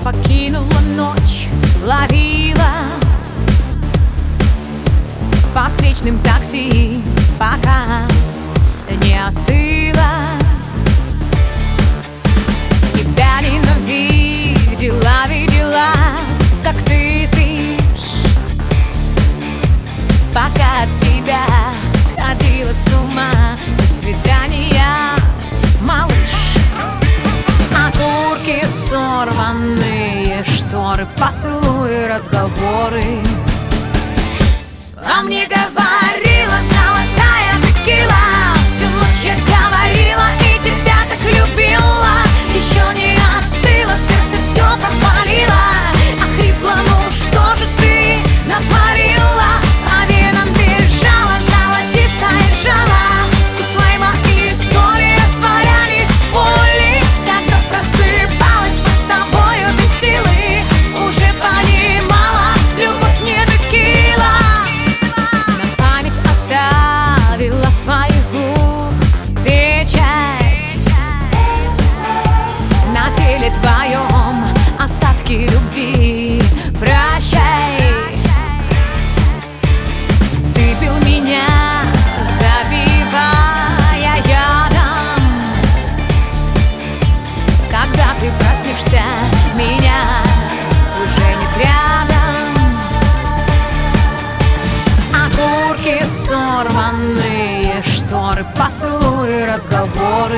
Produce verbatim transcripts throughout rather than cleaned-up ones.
покинула ночь, ловила по встречным такси, пока не остыла. Тебя ненавидела, видела, как ты спишь, пока от тебя сходила с ума. До свидания, малыш. Окурки, сорванные шторы, поцелуи, разговоры. А мне говорила золотая текила, всю ночь я говорила и тебя так любила. Еще не остыло, сердце все пропалило. Охрипла, ну что же ты натворила? По венам бежала золотистая жала. Вкус лайма и соли растворялись в боли. Когда просыпалась под тобою без силы, уже понимала, любовь не текила. На память оставила своих губ печать, на теле твоем остатки любви. Прощай. Ты пил меня, забивая ядом. Когда ты проснешься, меня уже нет рядом. Окурки, сорванные шторы, поцелуи, разговоры.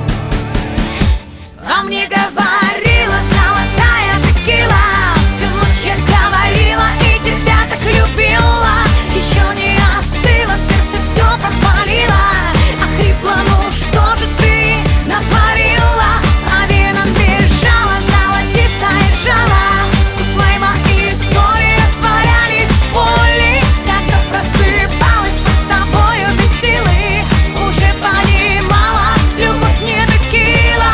А мне говорила золотая текила, всю ночь я говорила и тебя так любила. Еще не остыло, сердце все пропалило. Охрипла, ну что же ты натворила? По венам бежала золотистая жала. Вкус лайма и соли растворялись в боли. Когда просыпалась под тобою без силы, уже понимала, любовь не текила.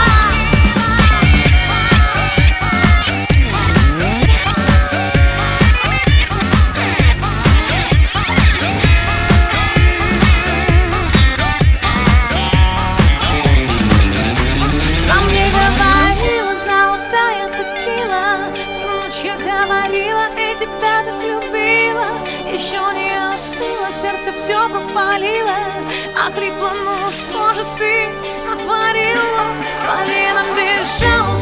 А мне говорила золотая текила, всю ночь я говорила и тебя так любила. Еще не остыло, сердце все пропалило. Охрипла, ну что же ты натворила? По венам бежала